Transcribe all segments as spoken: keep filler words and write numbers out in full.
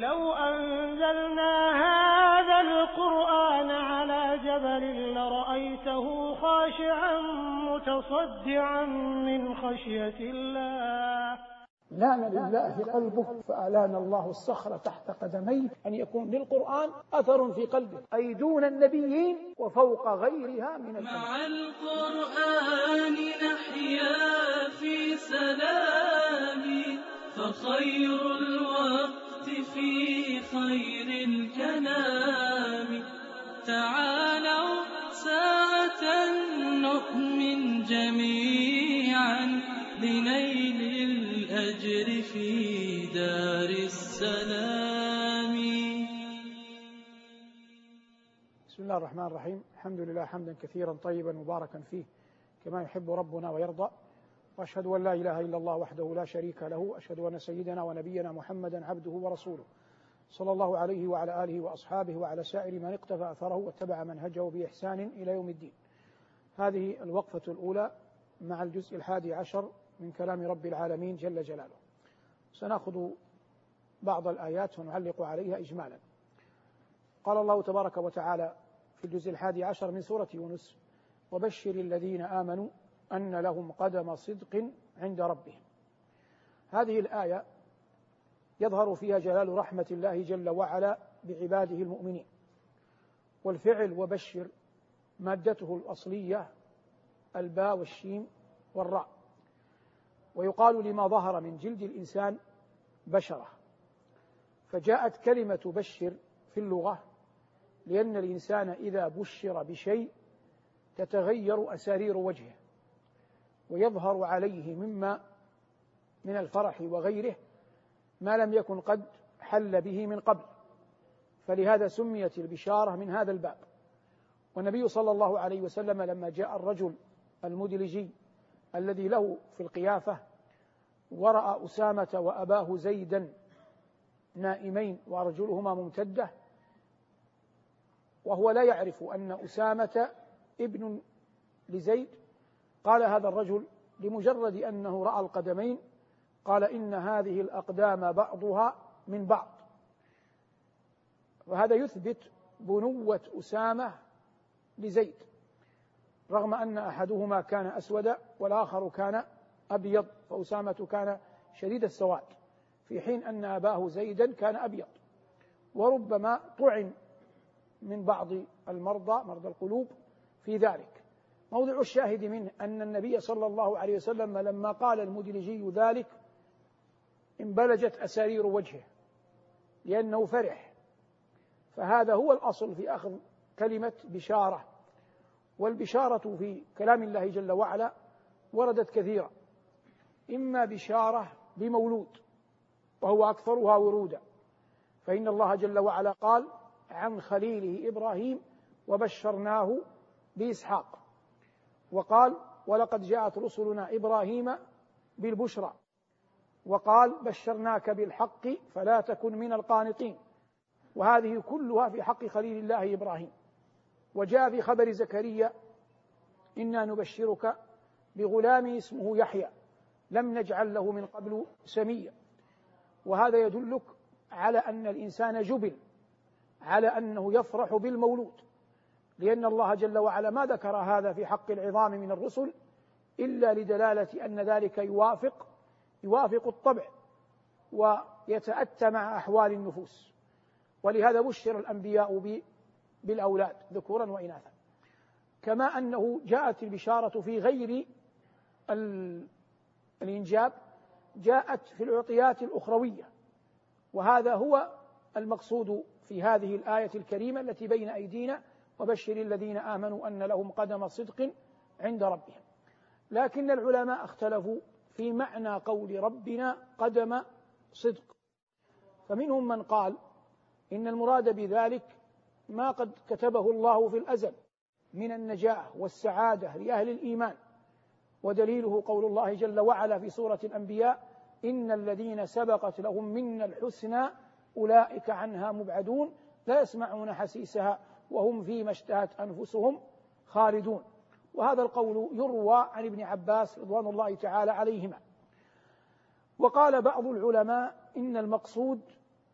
لو أنزلنا هذا القرآن على جبل لرأيته خاشعا متصدعا من خشية الله. لان لله قلبه فألان الله الصخر تحت قدميه، أن يكون للقرآن أثر في قلبه، أي دون النبيين وفوق غيرها من الأنبياء. مع القرآن نحيا في سلام، فخير الوقت في خير الكلام. تعالوا ساعة نؤمن جميعا لنيل الأجر في دار السلام. بسم الله الرحمن الرحيم. الحمد لله حمدا كثيرا طيبا مباركا فيه كما يحب ربنا ويرضى، وأشهد أن لا إله إلا الله وحده لا شريك له، أشهد أن سيدنا ونبينا محمدا عبده ورسوله صلى الله عليه وعلى آله وأصحابه وعلى سائر من اقتفى أثره واتبع منهجه بإحسان إلى يوم الدين. هذه الوقفة الأولى مع الجزء الحادي عشر من كلام رب العالمين جل جلاله. سنأخذ بعض الآيات ونعلق عليها إجمالا. قال الله تبارك وتعالى في الجزء الحادي عشر من سورة يونس: وبشر الذين آمنوا أن لهم قدم صدق عند ربهم. هذه الآية يظهر فيها جلال رحمة الله جل وعلا بعباده المؤمنين. والفعل وبشر مادته الأصلية الباء والشين والراء، ويقال لما ظهر من جلد الإنسان بشرة، فجاءت كلمة بشر في اللغة لأن الإنسان إذا بشر بشيء تتغير أسارير وجهه ويظهر عليه مما من الفرح وغيره ما لم يكن قد حل به من قبل، فلهذا سميت البشارة من هذا الباب. والنبي صلى الله عليه وسلم لما جاء الرجل المدلجي الذي له في القيافة ورأى أسامة وأباه زيدا نائمين وأرجلهما ممتدة وهو لا يعرف أن أسامة ابن لزيد، قال هذا الرجل لمجرد أنه رأى القدمين قال: إن هذه الأقدام بعضها من بعض. وهذا يثبت بنوة أسامة لزيد، رغم أن أحدهما كان أسود والآخر كان أبيض، فأسامة كان شديد السواد في حين أن أباه زيدا كان أبيض. وربما طعن من بعض المرضى مرضى القلوب في ذلك. موضع الشاهد منه أن النبي صلى الله عليه وسلم لما قال المدلجي ذلك انبلجت أسارير وجهه لأنه فرح. فهذا هو الأصل في أخذ كلمة بشارة. والبشارة في كلام الله جل وعلا وردت كثيرا، إما بشارة بمولود وهو أكثرها ورودا، فإن الله جل وعلا قال عن خليله إبراهيم: وبشرناه بإسحاق. وقال: ولقد جاءت رسلنا إبراهيم بالبشرى. وقال: بشرناك بالحق فلا تكن من القانطين. وهذه كلها في حق خليل الله إبراهيم. وجاء في خبر زكريا: إنا نبشرك بغلام اسمه يحيى لم نجعل له من قبل سميا. وهذا يدلك على أن الإنسان جبل على أنه يفرح بالمولود، لأن الله جل وعلا ما ذكر هذا في حق العظام من الرسل إلا لدلالة أن ذلك يوافق يوافق الطبع ويتأتى مع أحوال النفوس. ولهذا بشر الأنبياء بالأولاد ذكورا وإناثا، كما أنه جاءت البشارة في غير الإنجاب، جاءت في العطيات الأخروية. وهذا هو المقصود في هذه الآية الكريمة التي بين أيدينا: وبشر الذين آمنوا أن لهم قدم صدق عند ربهم. لكن العلماء اختلفوا في معنى قول ربنا قدم صدق، فمنهم من قال إن المراد بذلك ما قد كتبه الله في الأزل من النجاة والسعادة لأهل الإيمان. ودليله قول الله جل وعلا في سورة الأنبياء: إن الذين سبقت لهم منا الحسنى أولئك عنها مبعدون لا يسمعون حسيسها وهم فيما اشتهت أنفسهم خالدون. وهذا القول يروى عن ابن عباس رضوان الله تعالى عليهما. وقال بعض العلماء إن المقصود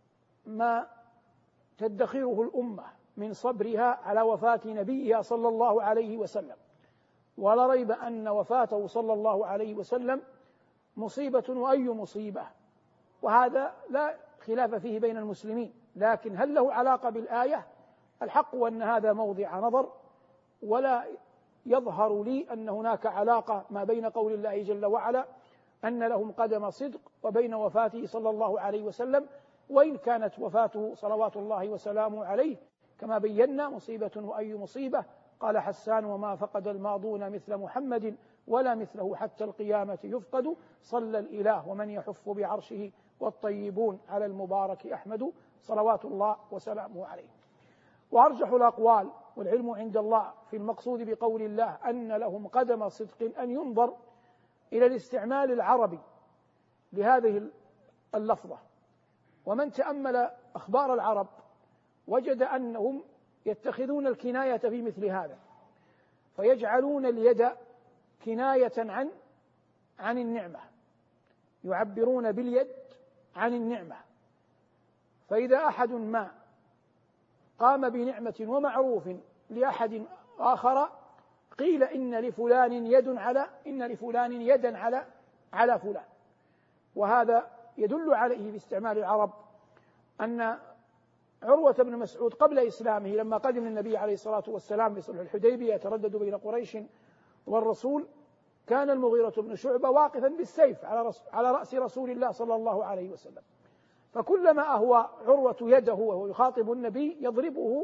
ما تدخره الأمة من صبرها على وفاة نبيها صلى الله عليه وسلم، ولا ريب أن وفاته صلى الله عليه وسلم مصيبة وأي مصيبة، وهذا لا خلاف فيه بين المسلمين. لكن هل له علاقة بالآية؟ الحق أن هذا موضع نظر، ولا يظهر لي أن هناك علاقة ما بين قول الله جل وعلا أن لهم قدم صدق وبين وفاته صلى الله عليه وسلم، وإن كانت وفاته صلوات الله وسلامه عليه كما بينا مصيبة وأي مصيبة. قال حسان: وما فقد الماضون مثل محمد ولا مثله حتى القيامة يفقد، صلى الإله ومن يحف بعرشه والطيبون على المبارك أحمد صلوات الله وسلامه عليه. وأرجح الأقوال والعلم عند الله في المقصود بقول الله أن لهم قدم صدق أن ينظر إلى الاستعمال العربي لهذه اللفظة. ومن تأمل أخبار العرب وجد أنهم يتخذون الكناية في مثل هذا، فيجعلون اليد كناية عن عن النعمة، يعبرون باليد عن النعمة. فإذا أحد ما قام بنعمة ومعروف لأحد آخر قيل إن لفلان يد على إن لفلان يدا على على فلان. وهذا يدل عليه باستعمال العرب أن عروة بن مسعود قبل إسلامه لما قدم النبي عليه الصلاة والسلام بصلح الحديبية يتردد بين قريش والرسول، كان المغيرة بن شعبة واقفا بالسيف على على رأس رسول الله صلى الله عليه وسلم، فكلما أهوى عروة يده وهو يخاطب النبي يضربه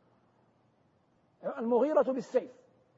المغيرة بالسيف،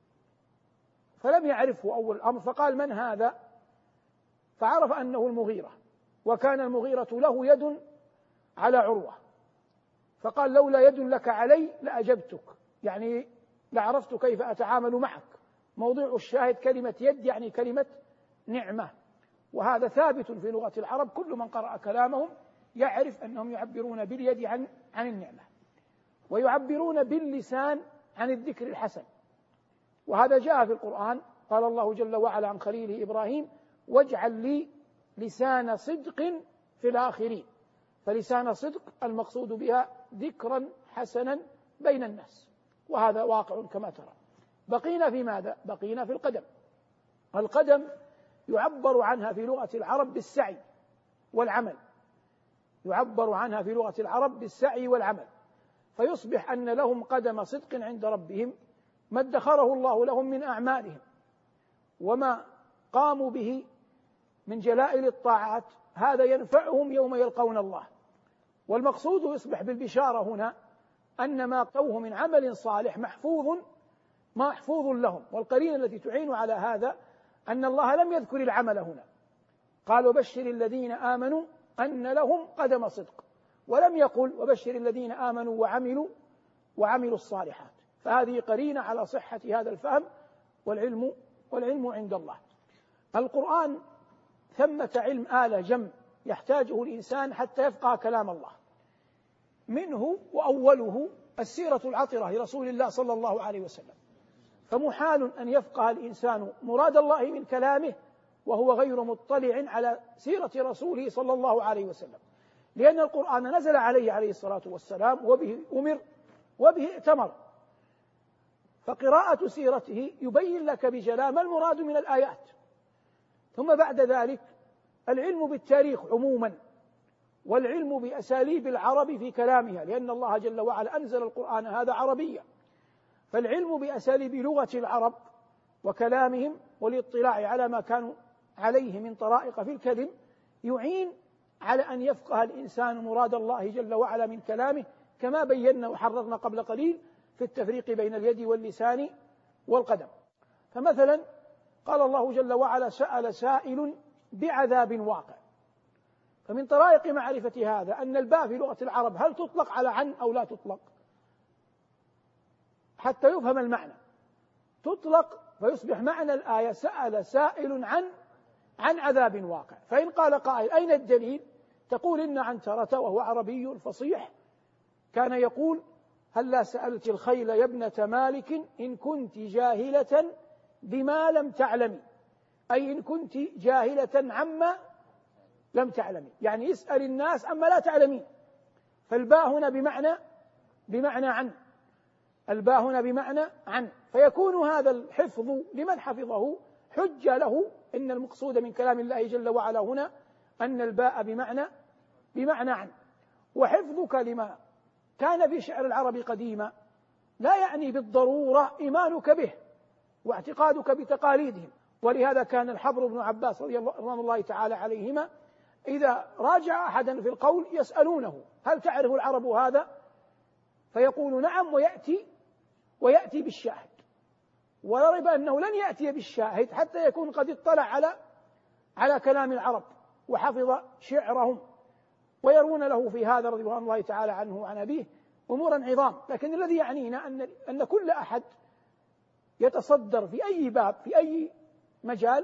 فلم يعرفه أول الأمر، فقال: من هذا؟ فعرف أنه المغيرة، وكان المغيرة له يد على عروة، فقال: لولا يد لك علي لأجبتك، يعني لعرفت كيف أتعامل معك. موضوع الشاهد كلمة يد يعني كلمة نعمة، وهذا ثابت في لغة العرب، كل من قرأ كلامهم يعرف أنهم يعبرون باليد عن عن النعمة، ويعبرون باللسان عن الذكر الحسن. وهذا جاء في القرآن، قال الله جل وعلا عن خليله إبراهيم: واجعل لي لسان صدق في الآخرين. فلسان صدق المقصود بها ذكرا حسنا بين الناس، وهذا واقع كما ترى. بقينا في ماذا؟ بقينا في القدم. القدم يعبر عنها في لغة العرب بالسعي والعمل، يعبر عنها في لغة العرب بالسعي والعمل، فيصبح أن لهم قدم صدق عند ربهم، ما ادخره الله لهم من أعمالهم وما قاموا به من جلائل الطاعات، هذا ينفعهم يوم يلقون الله. والمقصود يصبح بالبشارة هنا أن ما قوه من عمل صالح محفوظ محفوظ لهم. والقرينة التي تعين على هذا أن الله لم يذكر العمل هنا، قال: وبشر الذين آمنوا أن لهم قدم صدق، ولم يقل: وبشر الذين آمنوا وعملوا وعملوا الصالحات. فهذه قرينة على صحة هذا الفهم، والعلم والعلم عند الله. القرآن ثمة علم آلة جم يحتاجه الإنسان حتى يفقه كلام الله، منه وأوله السيرة العطرة لرسول الله صلى الله عليه وسلم. فمحال أن يفقه الإنسان مراد الله من كلامه وهو غير مطلع على سيرة رسوله صلى الله عليه وسلم، لأن القرآن نزل عليه عليه الصلاة والسلام وبه أمر وبه ائتمر. فقراءة سيرته يبين لك بجلاء ما المراد من الآيات. ثم بعد ذلك العلم بالتاريخ عموما، والعلم بأساليب العرب في كلامها، لأن الله جل وعلا أنزل القرآن هذا عربيا، فالعلم بأساليب لغة العرب وكلامهم والاطلاع على ما كانوا عليه من طرائق في الكلم يعين على أن يفقه الإنسان مراد الله جل وعلا من كلامه، كما بينا وحررنا قبل قليل في التفريق بين اليد واللسان والقدم. فمثلا قال الله جل وعلا: سأل سائل بعذاب واقع. فمن طرائق معرفة هذا أن الباء في لغة العرب هل تطلق على عن أو لا تطلق، حتى يفهم المعنى. تطلق فيصبح معنى الآية: سأل سائل عن عن عذاب واقع. فإن قال قائل: أين الدليل؟ تقول: إن عنترة وهو عربي فصيح كان يقول: هلا سألت الخيل يا ابنة مالك إن كنت جاهلة بما لم تعلمي، أي إن كنت جاهلة عما لم تعلمي، يعني اسأل الناس عما لا تعلمين. فالباء هنا بمعنى بمعنى عن، الباء هنا بمعنى عن، فيكون هذا الحفظ لمن حفظه حجة له إن المقصود من كلام الله جل وعلا هنا أن الباء بمعنى بمعنى عن. وحفظك لما كان في شعر العرب قديما لا يعني بالضرورة إيمانك به واعتقادك بتقاليدهم، ولهذا كان الحبر بن عباس رضي الله تعالى عليهما إذا راجع أحدا في القول يسألونه هل تعرف العرب هذا؟ فيقول نعم، ويأتي ويأتي بالشاهد، ولا ريب أنه لن يأتي بالشاهد حتى يكون قد اطلع على على كلام العرب وحفظ شعرهم، ويرون له في هذا رضي الله تعالى عنه وعن أبيه أمورا عظام. لكن الذي يعنينا أن أن كل أحد يتصدر في أي باب في أي مجال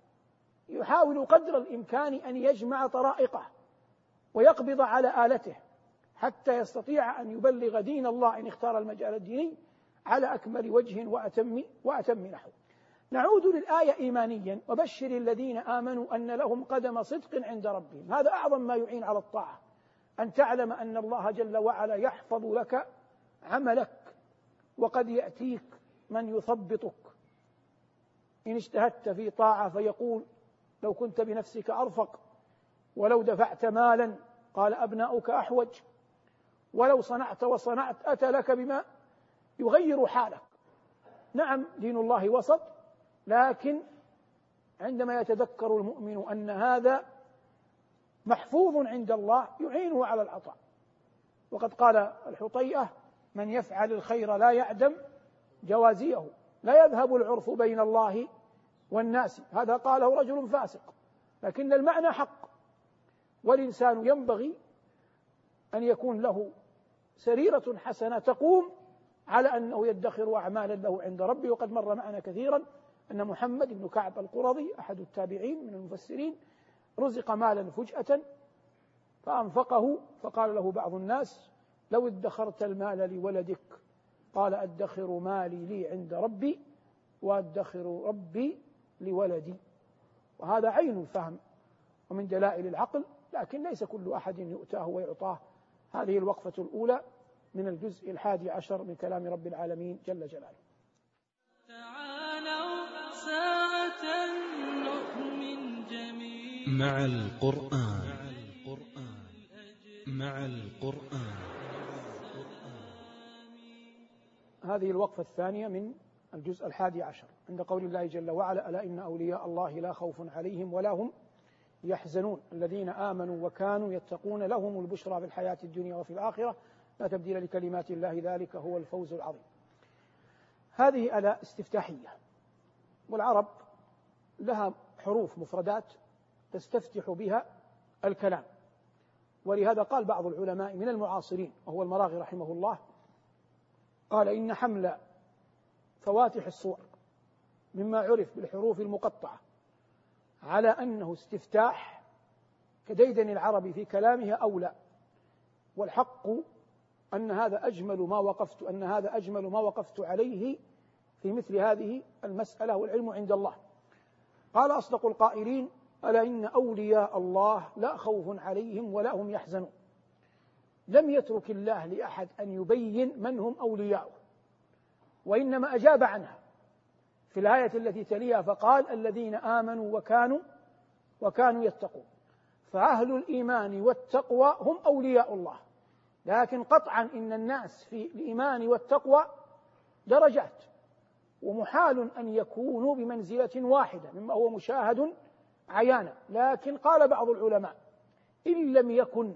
يحاول قدر الإمكان أن يجمع طرائقه ويقبض على آلته حتى يستطيع أن يبلغ دين الله إن اختار المجال الديني على أكمل وجه وأتم وأتم نحو. نعود للآية إيمانيا: وبشر الذين آمنوا أن لهم قدم صدق عند ربهم. هذا أعظم ما يعين على الطاعة، أن تعلم أن الله جل وعلا يحفظ لك عملك، وقد يأتيك من يثبطك إن اجتهدت في طاعة فيقول لو كنت بنفسك أرفق، ولو دفعت مالا قال أبناؤك أحوج، ولو صنعت وصنعت أتى لك بما يغير حالك. نعم دين الله وسط، لكن عندما يتذكر المؤمن أن هذا محفوظ عند الله يعينه على العطاء. وقد قال الحطيئة: من يفعل الخير لا يعدم جوازيه، لا يذهب العرف بين الله والناس. هذا قاله رجل فاسق، لكن المعنى حق. والإنسان ينبغي أن يكون له سريرة حسنة تقوم على أنه يدخر أعمالا له عند ربه. وقد مر معنا كثيرا أن محمد بن كعب القرظي أحد التابعين من المفسرين رزق مالا فجأة فأنفقه، فقال له بعض الناس: لو ادخرت المال لولدك. قال: أدخر مالي لي عند ربي وأدخر ربي لولدي. وهذا عين الفهم ومن دلائل العقل، لكن ليس كل أحد يؤتاه ويعطاه. هذه الوقفة الأولى من الجزء الحادي عشر من كلام رب العالمين جل جلاله. تعالوا ساعة نؤمن جميعا مع القرآن مع القرآن. هذه الوقفة الثانية من الجزء الحادي عشر عند قول الله جل وعلا: ألا إن أولياء الله لا خوف عليهم ولا هم يحزنون الذين آمنوا وكانوا يتقون لهم البشرى في الحياة الدنيا وفي الآخرة لا تبديل لكلمات الله ذلك هو الفوز العظيم. هذه أداة استفتاحية، والعرب لها حروف مفردات تستفتح بها الكلام. ولهذا قال بعض العلماء من المعاصرين وهو المراغي رحمه الله، قال: إن حمل فواتح الصور مما عرف بالحروف المقطعة على أنه استفتاح كديدن العرب في كلامها أولى، والحق أن هذا أجمل ما وقفت أن هذا أجمل ما وقفت عليه في مثل هذه المسألة، والعلم عند الله. قال أصدق القائلين: ألا إن أولياء الله لا خوف عليهم ولا هم يحزنون. لم يترك الله لأحد أن يبين من هم أولياؤه، وإنما أجاب عنها في الآية التي تليها فقال: الذين آمنوا وكانوا وكانوا يتقون. فأهل الإيمان والتقوى هم أولياء الله، لكن قطعا إن الناس في الإيمان والتقوى درجات، ومحال أن يكونوا بمنزلة واحدة مما هو مشاهد عيانا. لكن قال بعض العلماء: إن لم يكن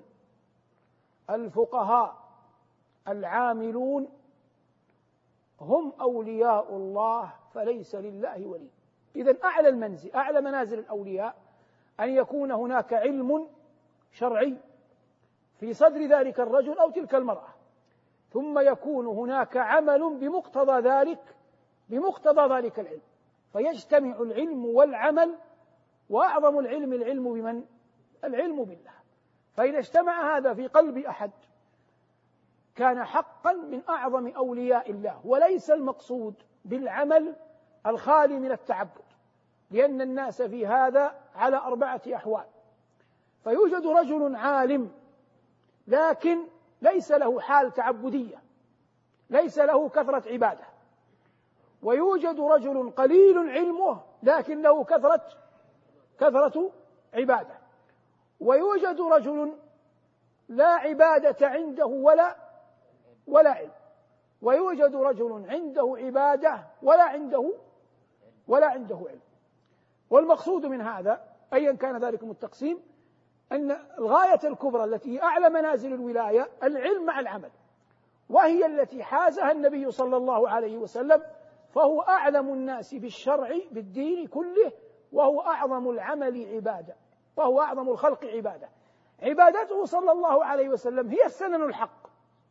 الفقهاء العاملون هم أولياء الله فليس لله ولي. إذن أعلى المنزل أعلى منازل الأولياء أن يكون هناك علم شرعي في صدر ذلك الرجل أو تلك المرأة، ثم يكون هناك عمل بمقتضى ذلك بمقتضى ذلك العلم، فيجتمع العلم والعمل. وأعظم العلم العلم بمن؟ العلم بالله. فإذا اجتمع هذا في قلب أحد كان حقا من أعظم أولياء الله. وليس المقصود بالعمل الخالي من التعبد، لأن الناس في هذا على أربعة أحوال. فيوجد رجل عالم لكن ليس له حال تعبدية، ليس له كثرة عبادة. ويوجد رجل قليل علمه لكن له كثرة كثرة عبادة. ويوجد رجل لا عبادة عنده ولا ولا علم. ويوجد رجل عنده عبادة ولا عنده ولا عنده علم. والمقصود من هذا أيا كان ذلكم التقسيم أن الغاية الكبرى التي هي أعلى منازل الولاية العلم مع العمل، وهي التي حازها النبي صلى الله عليه وسلم، فهو أعلم الناس بالشرع بالدين كله، وهو أعظم العمل عبادة، وهو أعظم الخلق عبادة. عبادته صلى الله عليه وسلم هي السنن الحق،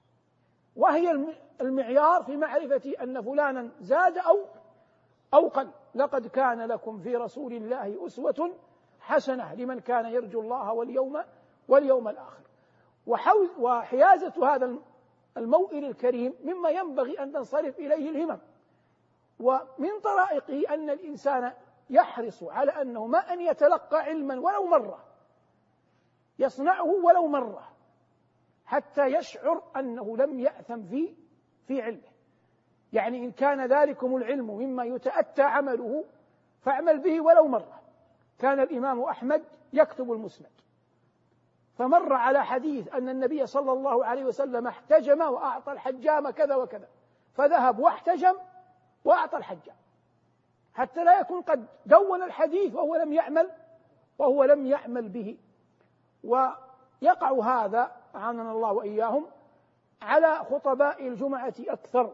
وهي المعيار في معرفة أن فلانا زاد أو أو قل. لقد كان لكم في رسول الله أسوة حسنة لمن كان يرجو الله واليوم واليوم الآخر. وحيازة هذا الموئل الكريم مما ينبغي أن تنصرف إليه الهمم. ومن طرائقه أن الإنسان يحرص على أنه ما أن يتلقى علما ولو مرة، يصنعه ولو مرة حتى يشعر أنه لم يأثم في في علمه. يعني إن كان ذلكم العلم مما يتأتى عمله فاعمل به ولو مرة. كان الإمام أحمد يكتب المسند، فمر على حديث أن النبي صلى الله عليه وسلم احتجم وأعطى الحجام كذا وكذا، فذهب واحتجم وأعطى الحجام، حتى لا يكون قد دون الحديث وهو لم يعمل وهو لم يعمل به. ويقع هذا أعاننا الله وإياهم على خطباء الجمعة أكثر.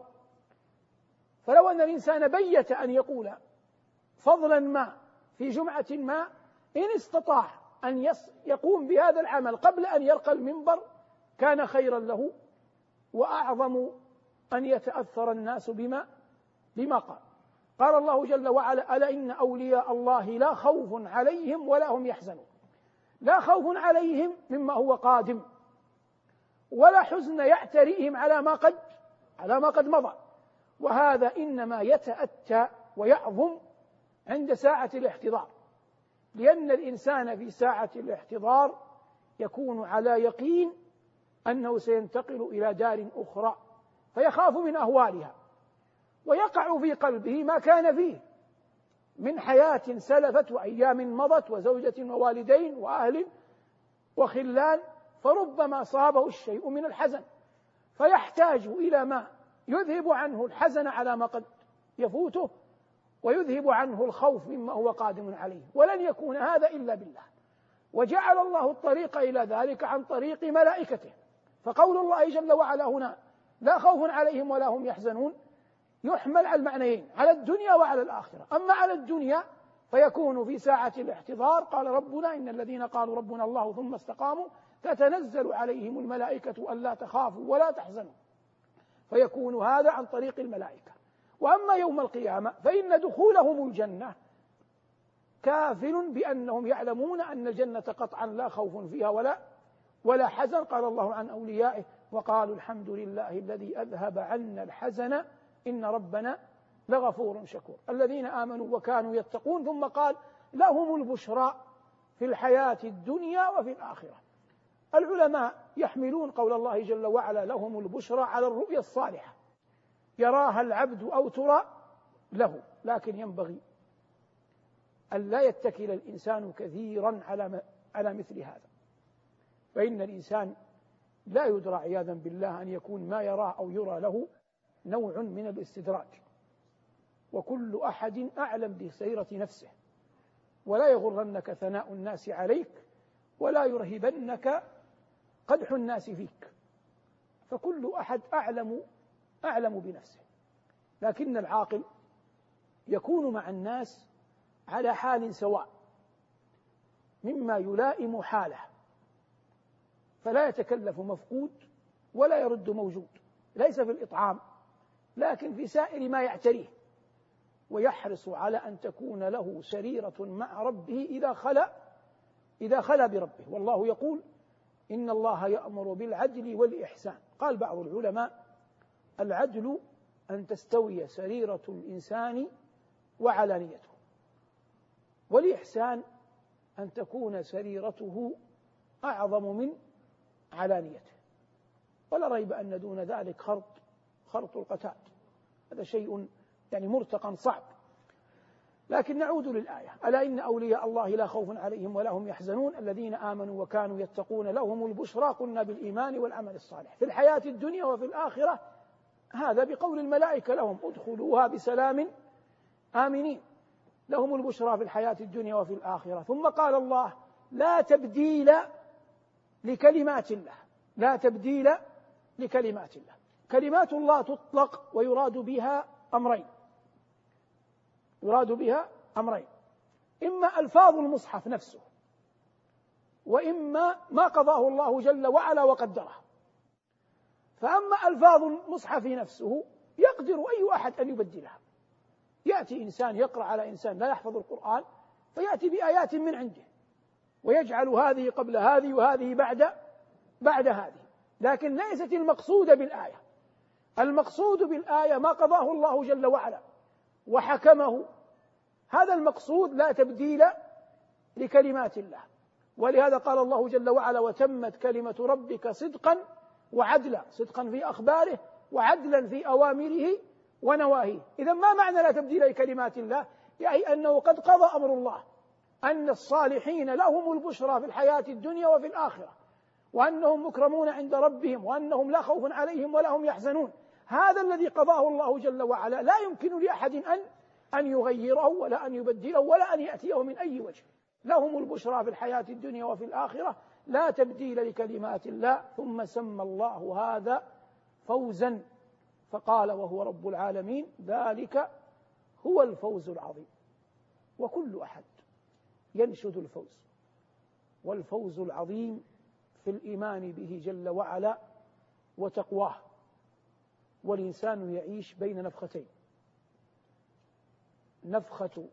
فلو أن الإنسان بيت أن يقول فضلا ما في جمعة ما، إن استطاع أن يقوم بهذا العمل قبل أن يرقى المنبر كان خيرا له، وأعظم أن يتأثر الناس بما بما قال. قال الله جل وعلا: ألا إن أولياء الله لا خوف عليهم ولا هم يحزنون. لا خوف عليهم مما هو قادم، ولا حزن يعتريهم على ما قد على ما قد مضى. وهذا إنما يتأتى ويعظم عند ساعة الاحتضار، لأن الإنسان في ساعة الاحتضار يكون على يقين أنه سينتقل إلى دار أخرى، فيخاف من أهوالها، ويقع في قلبه ما كان فيه من حياة سلفت وأيام مضت وزوجة ووالدين وأهل وخلان، فربما صابه الشيء من الحزن فيحتاج إلى ما يذهب عنه الحزن على ما قد يفوته، ويذهب عنه الخوف مما هو قادم عليه. ولن يكون هذا إلا بالله، وجعل الله الطريق إلى ذلك عن طريق ملائكته. فقول الله جل وعلا هنا لا خوف عليهم ولا هم يحزنون يحمل على المعنيين، على الدنيا وعلى الآخرة. أما على الدنيا فيكون في ساعة الاحتضار قال ربنا: إن الذين قالوا ربنا الله ثم استقاموا تتنزل عليهم الملائكة ألا تخافوا ولا تحزنوا، فيكون هذا عن طريق الملائكة. وأما يوم القيامة فإن دخولهم الجنة كافل بأنهم يعلمون أن الجنة قطعا لا خوف فيها ولا ولا حزن. قال الله عن أوليائه: وقالوا الحمد لله الذي أذهب عنا الحزن إن ربنا لغفور شكور. الذين آمنوا وكانوا يتقون، ثم قال: لهم البشرى في الحياة الدنيا وفي الآخرة. العلماء يحملون قول الله جل وعلا لهم البشرى على الرؤيا الصالحة يراها العبد أو ترى له، لكن ينبغي أن لا يتكل الإنسان كثيرا على على مثل هذا، فإن الإنسان لا يدرى عياذا بالله أن يكون ما يراه أو يرى له نوع من الاستدراج. وكل أحد أعلم بسيرة نفسه، ولا يغرنك ثناء الناس عليك ولا يرهبنك قدح الناس فيك، فكل أحد أعلم أعلم بنفسه. لكن العاقل يكون مع الناس على حال سواء مما يلائم حاله، فلا يتكلف مفقود ولا يرد موجود، ليس في الإطعام لكن في سائر ما يعتريه، ويحرص على أن تكون له سريرة مع ربه إذا خلا إذا خلا بربه. والله يقول: إن الله يأمر بالعدل والإحسان. قال بعض العلماء: العدل أن تستوي سريرة الإنسان وعلانيته، والإحسان أن تكون سريرته أعظم من علانيته. ولا ريب أن دون ذلك خرط خرط القتاد، هذا شيء يعني مرتقى صعب. لكن نعود للآية: ألا إن أولياء الله لا خوف عليهم ولا هم يحزنون الذين آمنوا وكانوا يتقون لهم البشرى قلنا بالإيمان والعمل الصالح في الحياة الدنيا وفي الآخرة، هذا بقول الملائكة لهم: ادخلوها بسلام آمنين، لهم البشرى في الحياة الدنيا وفي الآخرة. ثم قال الله: لا تبديل لكلمات الله، لا تبديل لكلمات الله. كلمات الله تطلق ويراد بها أمرين، يراد بها أمرين: إما ألفاظ المصحف نفسه، وإما ما قضاه الله جل وعلا وقدره. فأما ألفاظ المصحف نفسه يقدر أي أحد أن يبدلها، يأتي إنسان يقرأ على إنسان لا يحفظ القرآن فيأتي بآيات من عنده ويجعل هذه قبل هذه وهذه بعد بعد هذه، لكن ليست المقصود بالآية. المقصود بالآية ما قضاه الله جل وعلا وحكمه، هذا المقصود، لا تبديل لكلمات الله. ولهذا قال الله جل وعلا: وتمت كلمة ربك صدقا وعدلا، صدقا في أخباره وعدلا في أوامره ونواهيه. إذا ما معنى لا تبديل لكلمات الله؟ يعني أنه قد قضى أمر الله أن الصالحين لهم البشرى في الحياة الدنيا وفي الآخرة، وأنهم مكرمون عند ربهم، وأنهم لا خوف عليهم ولا هم يحزنون. هذا الذي قضاه الله جل وعلا، لا يمكن لأحد أن أن يغيره ولا أن يبدله ولا أن يأتيه من أي وجه. لهم البشرى في الحياة الدنيا وفي الآخرة، لا تبديل لكلمات الله. ثم سمى الله هذا فوزا فقال وهو رب العالمين: ذلك هو الفوز العظيم. وكل أحد ينشد الفوز، والفوز العظيم في الإيمان به جل وعلا وتقواه. والإنسان يعيش بين نفختين: نفخة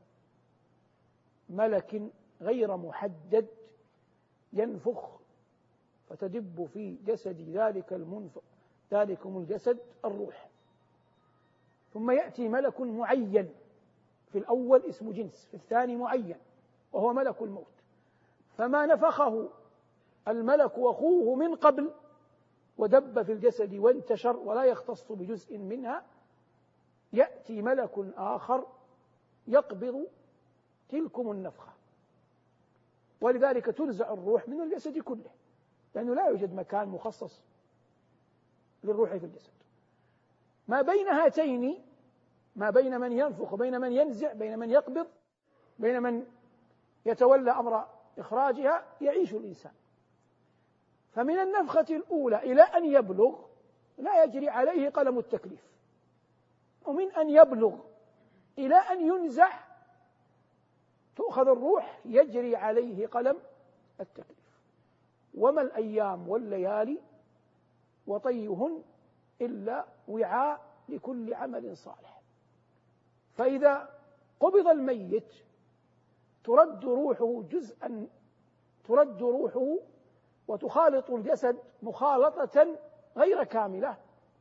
ملك غير محدد ينفخ فتدب في جسد ذلك المنفخ ذلكم الجسد الروح، ثم يأتي ملك معين، في الأول اسم جنس، في الثاني معين وهو ملك الموت. فما نفخه الملك وأخوه من قبل ودب في الجسد وانتشر ولا يختص بجزء منها، يأتي ملك آخر يقبض تلكم النفخة، ولذلك تنزع الروح من الجسد كله، لأنه لا يوجد مكان مخصص للروح في الجسد. ما بين هاتين، ما بين من ينفخ وبين من ينزع، بين من يقبض بين من يتولى أمر إخراجها، يعيش الإنسان. فمن النفخة الأولى إلى أن يبلغ لا يجري عليه قلم التكليف، ومن أن يبلغ إلى أن ينزع تؤخذ الروح يجري عليه قلم التكليف. وما الأيام والليالي وطيهن إلا وعاء لكل عمل صالح. فإذا قبض الميت ترد روحه جزءا، ترد روحه وتخالط الجسد مخالطة غير كاملة،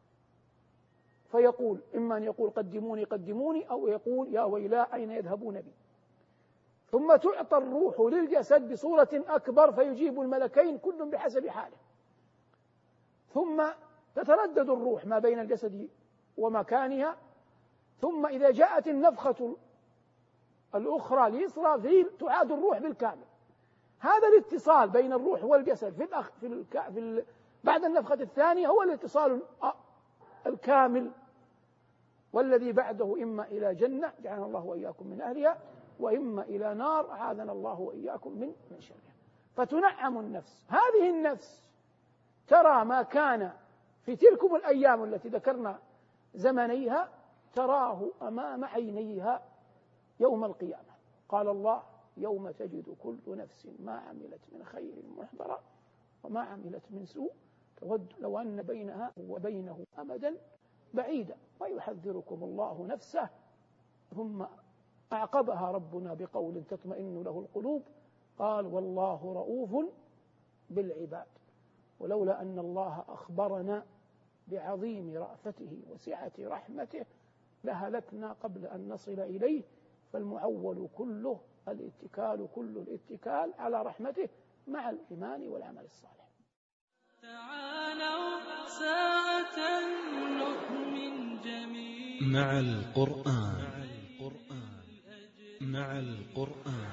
فيقول إما أن يقول قدموني قدموني، أو يقول يا ويلا أين يذهبون بي. ثم تعطى الروح للجسد بصورة أكبر فيجيب الملكين كل بحسب حاله، ثم تتردد الروح ما بين الجسد ومكانها. ثم إذا جاءت النفخة الأخرى لإسرافيل تعاد الروح بالكامل. هذا الاتصال بين الروح والجسد في الأخ في, الك... في ال... بعد النفخة الثانية هو الاتصال الكامل، والذي بعده إما إلى جنة جعلنا الله وإياكم من أهلها، وإما إلى نار أعاذنا الله وإياكم من من شرها. فتنعم النفس، هذه النفس ترى ما كان في تلكم الأيام التي ذكرنا زمنيها، تراه أمام عينيها يوم القيامة. قال الله: يوم تجد كل نفس ما عملت من خير محضرا وما عملت من سوء تود لو أن بينها وبينه أمدا بعيدا ويحذركم الله نفسه. ثم أعقبها ربنا بقول تطمئن له القلوب، قال: والله رؤوف بالعباد. ولولا أن الله أخبرنا بعظيم رأفته وسعة رحمته لهلكنا قبل أن نصل إليه. فالمعول كله الاتكال كل الاتكال على رحمته مع الإيمان والعمل الصالح. تعالوا ساعة نؤمن جميل مع القرآن مع القرآن.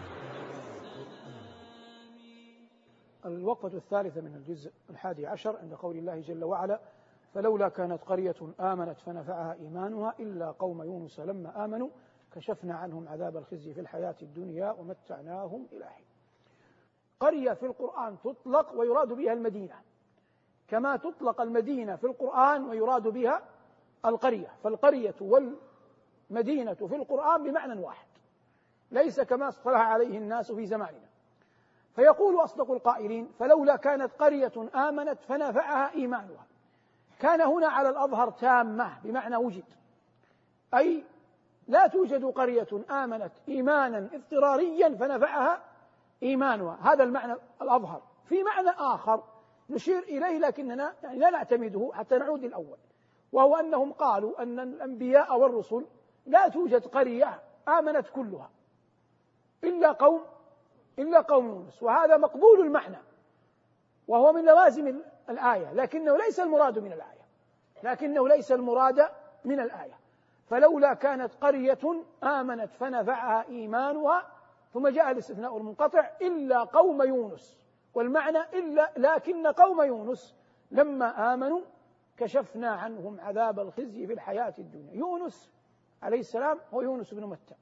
الوقفة الثالثة من الجزء الحادي عشر عند قول الله جل وعلا: فلولا كانت قرية آمنت فنفعها إيمانها إلا قوم يونس لما آمنوا كشفنا عنهم عذاب الخزي في الحياة الدنيا ومتعناهم إلى حين. قرية في القرآن تطلق ويراد بها المدينة، كما تطلق المدينة في القرآن ويراد بها القرية، فالقرية والمدينة في القرآن بمعنى واحد، ليس كما اصطلح عليه الناس في زماننا. فيقول أصدق القائلين: فلولا كانت قرية آمنت فنفعها إيمانها. كان هنا على الأظهر تامة بمعنى وجد، أي لا توجد قرية آمنت إيمانا اضطراريا فنفعها إيمانها، هذا المعنى الأظهر. في معنى آخر نشير إليه لكننا يعني لا نعتمده حتى نعود للأول، وهو أنهم قالوا أن الأنبياء والرسل لا توجد قرية آمنت كلها إلا قوم إلا قوم يونس، وهذا مقبول المعنى وهو من لوازم الآية، لكنه ليس المراد من الآية لكنه ليس المراد من الآية. فلولا كانت قرية آمنت فنفعها إيمانها، ثم جاء الاستثناء المنقطع إلا قوم يونس، والمعنى إلا لكن قوم يونس لما آمنوا كشفنا عنهم عذاب الخزي في الحياة الدنيا. يونس عليه السلام هو يونس بن متى،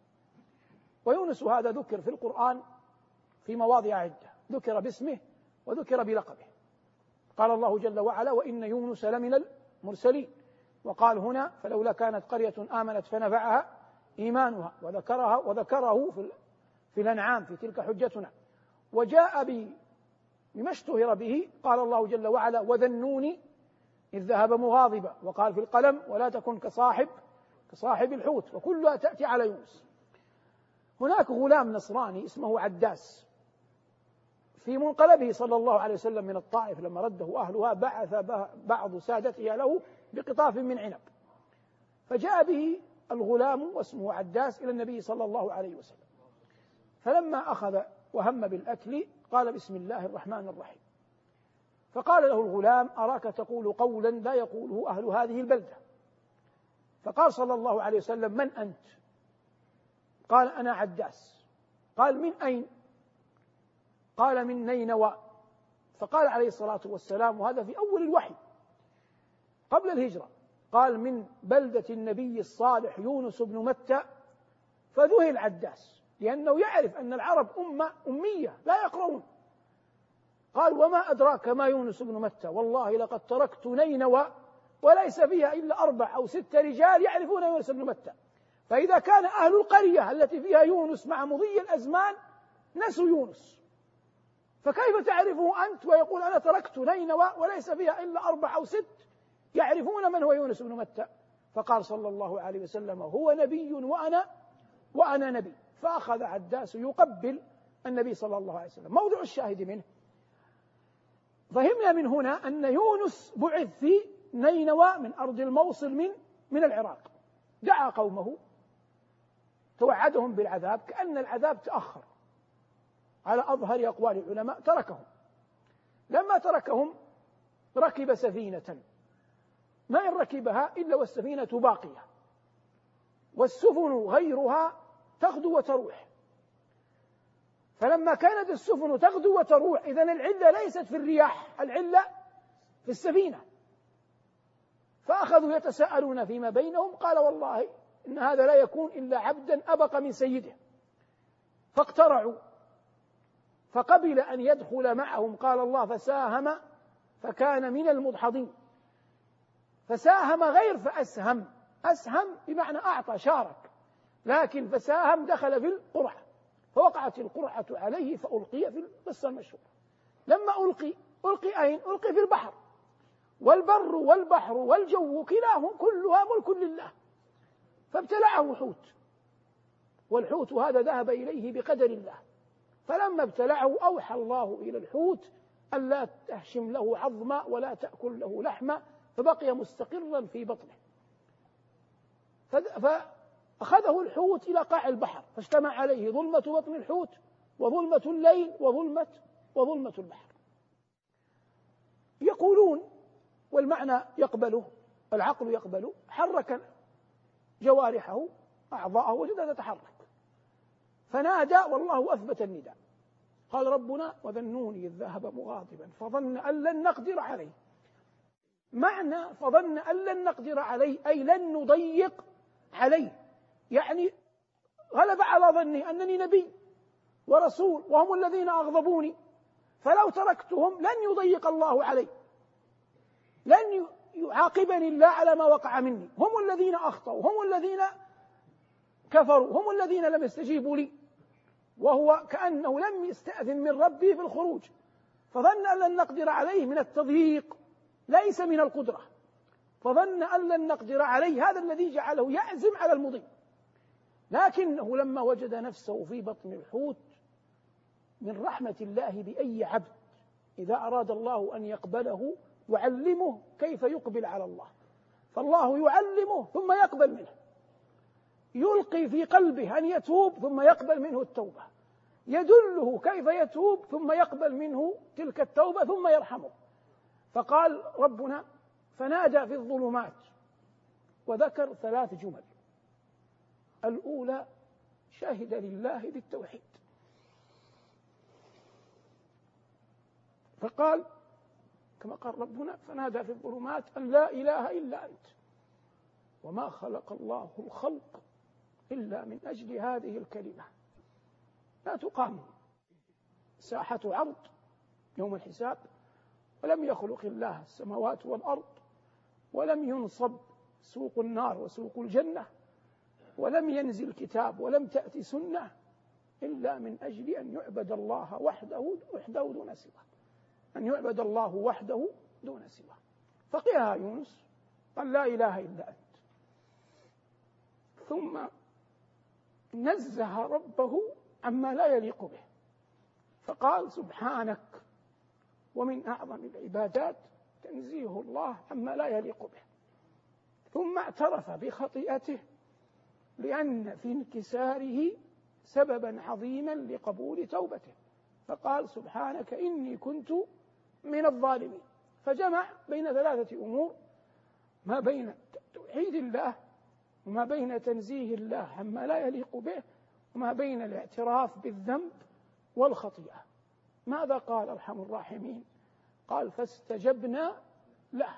ويونس هذا ذكر في القرآن في مواضع عدة، ذكر باسمه وذكر بلقبه. قال الله جل وعلا: وإن يونس لمن المرسلين، وقال هنا: فلولا كانت قرية آمنت فنفعها إيمانها، وذكرها وذكره في, في الأنعام في تلك حجتنا. وجاء بما اشتهر به قال الله جل وعلا: وذا النون إذ ذهب مغاضبا، وقال في القلم: ولا تكن كصاحب كصاحب الحوت، وكلها تأتي على يونس. هناك غلام نصراني اسمه عداس، في منقلبه صلى الله عليه وسلم من الطائف لما رده أهلها بعث بعض سادتها له بقطاف من عنب، فجاء به الغلام واسمه عداس إلى النبي صلى الله عليه وسلم، فلما أخذ وهم بالأكل قال: بسم الله الرحمن الرحيم. فقال له الغلام: أراك تقول قولا لا يقوله أهل هذه البلدة. فقال صلى الله عليه وسلم: من أنت؟ قال: أنا عداس. قال: من أين؟ قال: من نينوى. فقال عليه الصلاة والسلام، وهذا في أول الوحي قبل الهجرة، قال: من بلدة النبي الصالح يونس بن متى. فذهل عداس لأنه يعرف أن العرب أمة أمية لا يقرؤون. قال: وما أدراك ما يونس بن متى؟ والله لقد تركت نينوى وليس فيها إلا أربع أو ست رجال يعرفون يونس بن متى. فإذا كان أهل القرية التي فيها يونس مع مضي الأزمان نسوا يونس، فكيف تعرفه أنت ويقول أنا تركت نينوى وليس فيها إلا أربع أو ست يعرفون من هو يونس بن متى؟ فقال صلى الله عليه وسلم: هو نبي وأنا وأنا نبي. فأخذ عداس يقبل النبي صلى الله عليه وسلم. موضع الشاهد منه، فهمنا من هنا أن يونس بعث في نينوى من أرض الموصل من من العراق، دعا قومه توعدهم بالعذاب، كأن العذاب تأخر على أظهر أقوال العلماء، تركهم. لما تركهم ركب سفينة، ما إن ركبها إلا والسفينة باقية، والسفن غيرها تغدو وتروح. فلما كانت السفن تغدو وتروح إذن العلة ليست في الرياح، العلة في السفينة. فأخذوا يتساءلون فيما بينهم، قال: والله إن هذا لا يكون إلا عبدا أبق من سيده. فاقترعوا، فقبل أن يدخل معهم. قال الله: فساهم فكان من المدحضين. فساهم غير فأسهم، أسهم بمعنى أعطى شارك، لكن فساهم دخل في القرعة، فوقعت القرعة عليه فألقي في القصة المشهورة. لما ألقي ألقي أين؟ ألقي في البحر، والبر والبحر والجو كلاهم كلها ملك لله. فابتلعه حوت، والحوت هذا ذهب إليه بقدر الله. فلما ابتلعه أوحى الله إلى الحوت ألا تهشم له عظما ولا تأكل له لحما، فبقي مستقرا في بطنه. فأخذه الحوت إلى قاع البحر، فاجتمع عليه ظلمة بطن الحوت وظلمة الليل وظلمة وظلمة البحر. يقولون والمعنى يقبله، العقل يقبله، حرك جوارحه أعضاءه وجدها تتحرك، فنادى والله أثبت النداء. قال ربنا وذنون إذ ذهب مغاضبا فظن أن لن نقدر عليه. معنى فظن أن لن نقدر عليه أي لن نضيق عليه، يعني غلب على ظنه أنني نبي ورسول وهم الذين أغضبوني، فلو تركتهم لن يضيق الله علي، لن يعاقبني الله على ما وقع مني، هم الذين أخطأوا، هم الذين كفروا، هم الذين لم يستجيبوا لي، وهو كأنه لم يستأذن من ربه في الخروج، فظن أن لن نقدر عليه من التضييق ليس من القدرة، فظن أن لن نقدر عليه هذا الذي جعله يعزم على المضي. لكنه لما وجد نفسه في بطن الحوت من رحمة الله بأي عبد إذا أراد الله أن يقبله يعلمه كيف يقبل على الله، فالله يعلمه ثم يقبل منه، يلقي في قلبه أن يتوب ثم يقبل منه التوبة، يدله كيف يتوب ثم يقبل منه تلك التوبة ثم يرحمه. فقال ربنا فنادى في الظلمات، وذكر ثلاث جمل. الأولى شهد لله بالتوحيد، فقال كما قال ربنا فنادى في الظلمات أن لا إله إلا أنت وما خلق الله الخلق إلا من أجل هذه الكلمة. لا تقام ساحة عرض يوم الحساب، ولم يخلق الله السماوات والأرض، ولم ينصب سوق النار وسوق الجنة، ولم ينزل كتاب، ولم تأتي سنة إلا من أجل أن يعبد الله وحده وحده دون سواه، أن يعبد الله وحده دون سواه. فقها يونس قال لا إله إلا أنت، ثم نزه ربه عما لا يليق به، فقال سبحانك، ومن أعظم العبادات تنزيه الله عما لا يليق به. ثم اعترف بخطيئته لأن في انكساره سببا عظيما لقبول توبته، فقال سبحانك إني كنت من الظالمين. فجمع بين ثلاثة أمور، ما بين توحيد الله وما بين تنزيه الله عما لا يليق به وما بين الاعتراف بالذنب والخطيئة. ماذا قال أرحم الراحمين؟ قال فاستجبنا له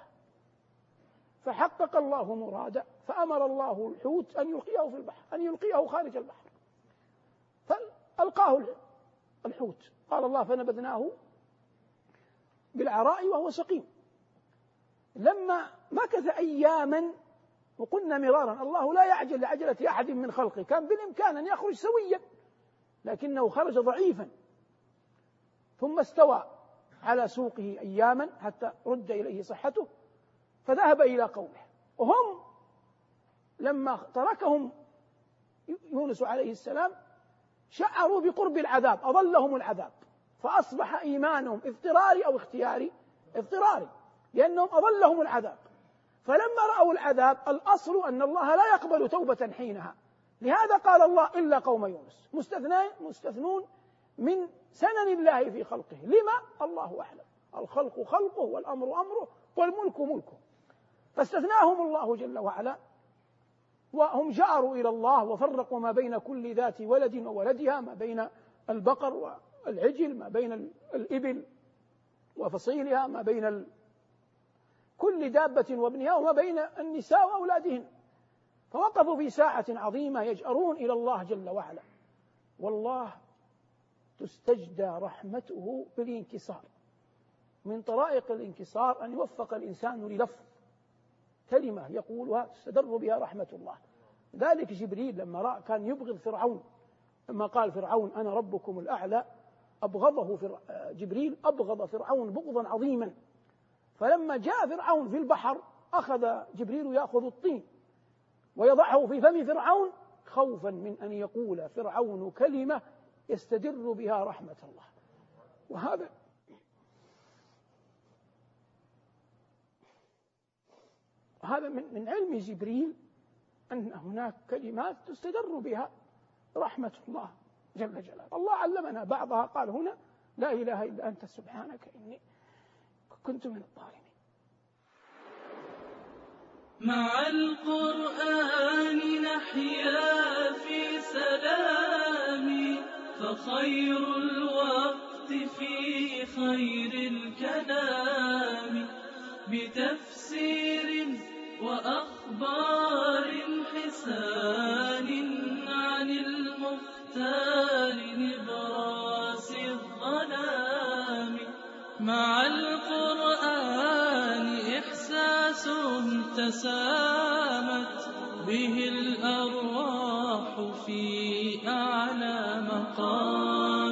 فحقق الله مراده، فأمر الله الحوت أن يلقيه في البحر، أن يلقيه خارج البحر، فألقاه الحوت. قال الله فنبذناه بالعراء وهو سقيم. لما مكث أياما، وقلنا مرارا الله لا يعجل لعجلة أحد من خلقه، كان بالإمكان أن يخرج سويا لكنه خرج ضعيفا، ثم استوى على سوقه أياما حتى رد إليه صحته، فذهب إلى قومه، وهم لما تركهم يونس عليه السلام شعروا بقرب العذاب، أضلهم العذاب، فأصبح إيمانهم اضطراري أو اختياري؟ اضطراري، لأنهم أضلهم العذاب. فلما رأوا العذاب الأصل أن الله لا يقبل توبة حينها، لهذا قال الله إلا قوم يونس مستثنون من سنن الله في خلقه. لما؟ الله أعلم، الخلق خلقه والأمر أمره والملك ملكه، فاستثناهم الله جل وعلا، وهم جاروا إلى الله وفرقوا ما بين كل ذات ولد وولدها، ما بين البقر والعجل، ما بين الإبل وفصيلها، ما بين كل دابة وابنها، وما بين النساء وأولادهن، فوقفوا في ساعة عظيمة يجأرون إلى الله جل وعلا. والله تستجدى رحمته بالانكسار. من طرائق الانكسار أن يوفق الإنسان للفظ كلمة يقولها تستدر بها رحمة الله. ذلك جبريل لما رأى كان يبغض فرعون، لما قال فرعون أنا ربكم الأعلى أبغضه جبريل، أبغض فرعون بغضا عظيما. فلما جاء فرعون في البحر أخذ جبريل يأخذ الطين ويضعه في فم فرعون خوفا من أن يقول فرعون كلمة يستدر بها رحمة الله. وهذا هذا من من علم جبريل أن هناك كلمات تستدر بها رحمة الله جل جلاله. الله علمنا بعضها، قال هنا لا إله إلا أنت سبحانك إني كنت من الظالمين. مع القرآن نحيا في سلام، فخير الوقت في خير الكلام، بتفسير وأخبار حسان عن المختار نبراس الظلام. مع القرآن إحساس تسامت به الأرواح في أعلى مقام.